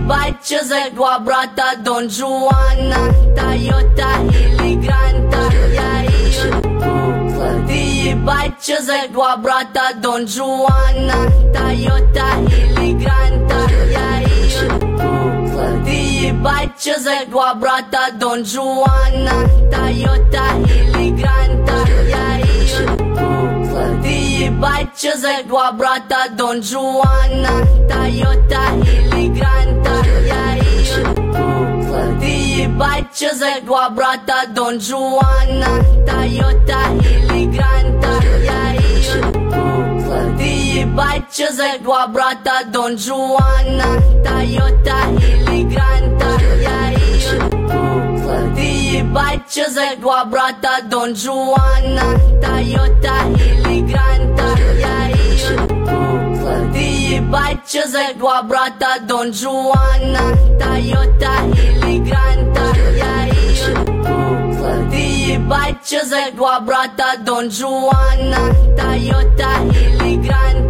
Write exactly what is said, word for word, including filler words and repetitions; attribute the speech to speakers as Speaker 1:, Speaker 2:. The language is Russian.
Speaker 1: ебать, чё за два брата Дон Жуана, Тойота или Гранта, я ее кукла. Ты ебать, чё за два брата Дон Жуана, Тойота или Гранта, я ее кукла. Ты ебать, чё за два брата Дон Жуана, Тойота или Гранта, я ее кукла. Ты ебать, чё за два брата Дон Жуана, Тойота или Гранта, я ее кукла. Ты ебать, чё за два брата Дон Жуана, Тойота или Гранта, я ее кукла. Ты ебать, чё за два брата Дон Жуана, Тойота или Гранта, я ее кукла. Ты ебать, чё за два брата Дон Жуана, Тойота или Гранта, я ее кукла. Ты ебать, чё за два брата Дон Жуана, Тойота или Гранта, я ее кукла. Ты ебать, чё за два брата Дон Жуана, Тойота или Гранта.